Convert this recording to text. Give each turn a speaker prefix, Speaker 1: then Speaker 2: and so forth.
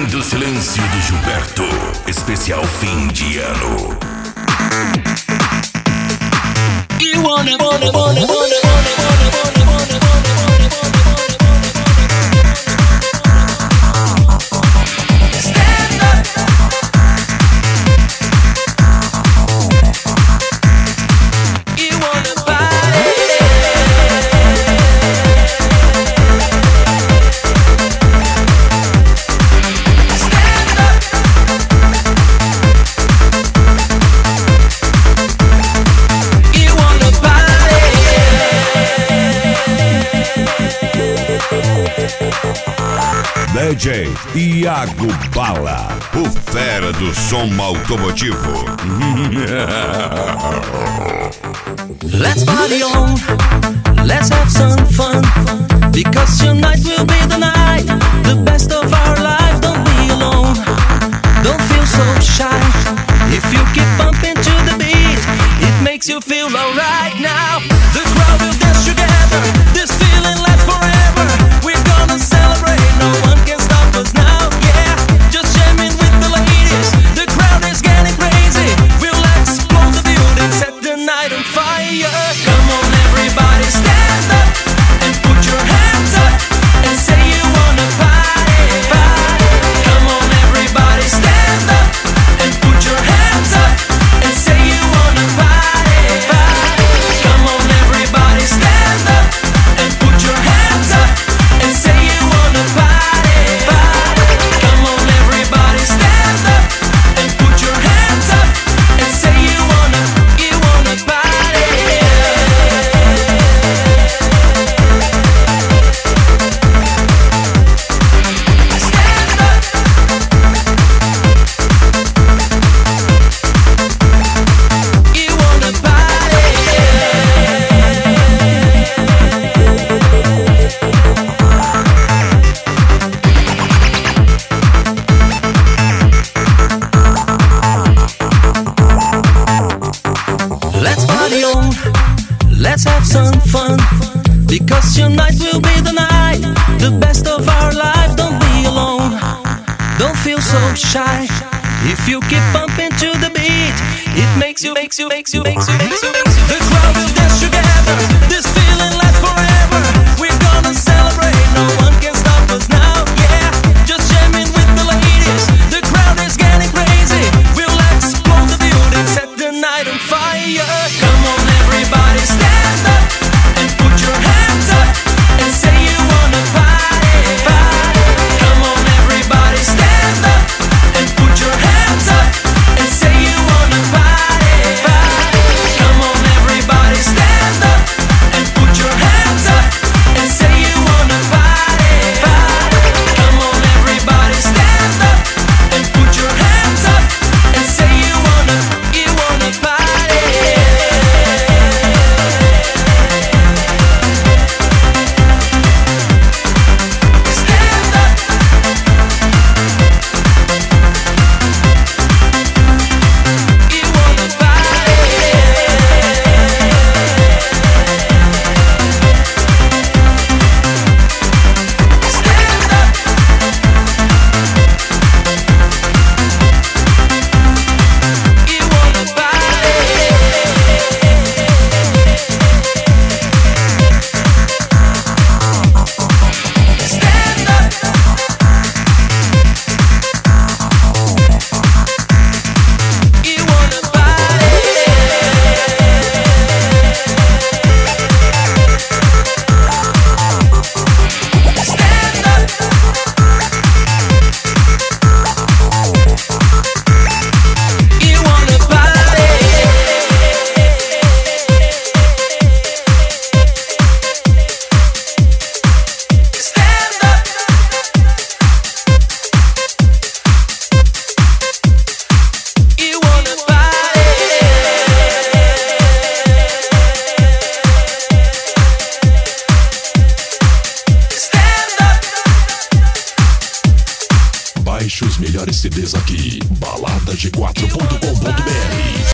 Speaker 1: do Silêncio do Gilberto, especial fim de ano.
Speaker 2: DJ Iago Bala, o fera do som automotivo.
Speaker 3: Let's party on, let's have some fun, because tonight will be the night, the best of our life. Don't be alone, don't feel so shy. If you keep bumping to the beat, it makes you feel alright now. The crowd will dance together, this feeling lasts forever. We're gonna celebrate, no one can stop us now. Yeah, just jamming with the ladies, the crowd is getting crazy. We'll explode the building, set the night on fire. Come on everybody, stand up and put your hands up and say you wanna party, party. Come on everybody, stand up and put your hands up and say you wanna party, party. Come on everybody, stand up and put your hands up and say you wanna party, party. Come on everybody, stand up and put your hands up and say you wanna party. Stand up. You wanna party. Let's party on, let's have some fun, because tonight will be the night, the best of our life. Don't be alone, don't feel so shy. If you keep bumping to the beat, it makes you. The crowd will dance together, this feeling lasts forever. We're gonna celebrate, no one can stop us now. Yeah, just jamming with the ladies, the crowd is getting crazy. We'll explode the building, set the night on fire. Come on everybody, stand up and put your hands up and say you wanna party, party. Come on everybody, stand up and put your hands up and say you wanna party, party. Come on everybody, stand up and put your hands up and say you wanna party, party. Come on everybody, stand up and put your hands up and say you wanna party. Stand up. You wanna party. Stand up. You wanna party. Stand up. You wanna party. Stand up. You wanna party. Stand up. You wanna party. Stand up.
Speaker 1: Baixe os melhores CDs aqui, baladag4.com.br.